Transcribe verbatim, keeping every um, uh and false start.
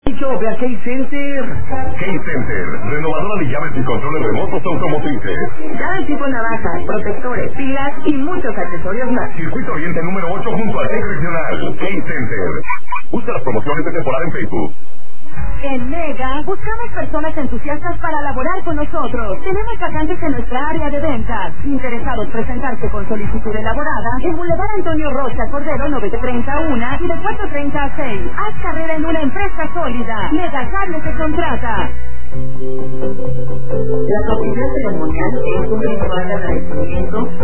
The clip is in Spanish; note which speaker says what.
Speaker 1: Dicho de Key Center.
Speaker 2: Key Center, renovadora de llaves y controles remotos automotrices.
Speaker 1: Cada tipo de navajas, protectores, pilas y muchos accesorios más.
Speaker 2: Circuito Oriente número ocho junto al Tec Regional. Key Center. Busca las promociones de temporada en Facebook.
Speaker 3: En Mega, buscamos personas entusiastas para laborar con nosotros. Tenemos vacantes en nuestra área de ventas. Interesados presentarse con solicitud elaborada en Boulevard Antonio Rocha Cordero novecientos treinta y uno y de cuatrocientos treinta a seis. Haz carrera en una empresa sólida. Mega Cable te contrata.
Speaker 1: La propiedad ceremonial es un ritual de agradecimiento